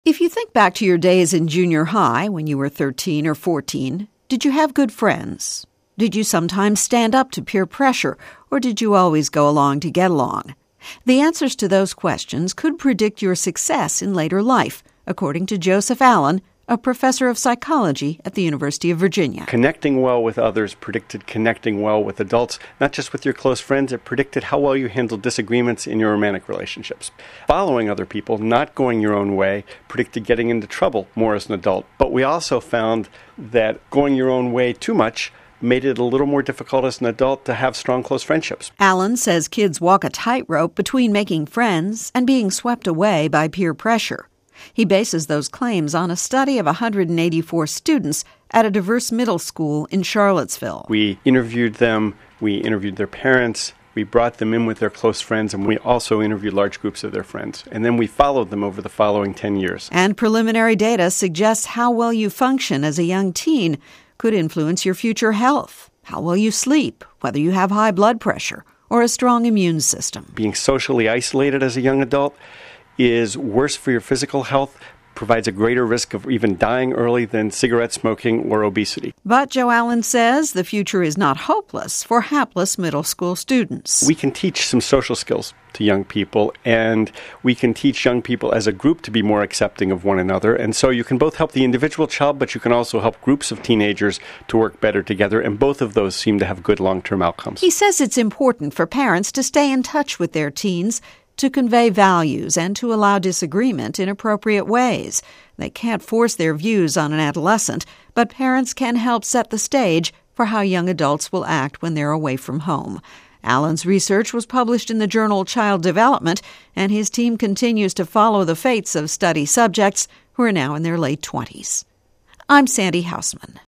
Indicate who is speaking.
Speaker 1: If you think back to your days in junior high when you were 13 or 14, did you have good friends? Did you sometimes stand up to peer pressure, or did you always go along to get along? The answers to those questions could predict your success in later life, according to Joseph Allen, a professor of psychology at the University of Virginia.
Speaker 2: Connecting well with others predicted connecting well with adults, not just with your close friends. It predicted how well you handle disagreements in your romantic relationships. Following other people, not going your own way, predicted getting into trouble more as an adult. But we also found that going your own way too much made it a little more difficult as an adult to have strong, close friendships.
Speaker 1: Allen says kids walk a tightrope between making friends and being swept away by peer pressure. He bases those claims on a study of 184 students at a diverse middle school in Charlottesville.
Speaker 2: We interviewed them, we interviewed their parents, we brought them in with their close friends, and we also interviewed large groups of their friends. And then we followed them over the following 10 years.
Speaker 1: And preliminary data suggests how well you function as a young teen could influence your future health, how well you sleep, whether you have high blood pressure or a strong immune system.
Speaker 2: Being socially isolated as a young adult is worse for your physical health, provides a greater risk of even dying early than cigarette smoking or obesity.
Speaker 1: But Joe Allen says the future is not hopeless for hapless middle school students.
Speaker 2: We can teach some social skills to young people, and we can teach young people as a group to be more accepting of one another. And so you can both help the individual child, but you can also help groups of teenagers to work better together, and both of those seem to have good long-term outcomes.
Speaker 1: He says it's important for parents to stay in touch with their teens, to convey values and to allow disagreement in appropriate ways. They can't force their views on an adolescent, but parents can help set the stage for how young adults will act when they're away from home. Allen's research was published in the journal Child Development, and his team continues to follow the fates of study subjects who are now in their late 20s. I'm Sandy Hausman.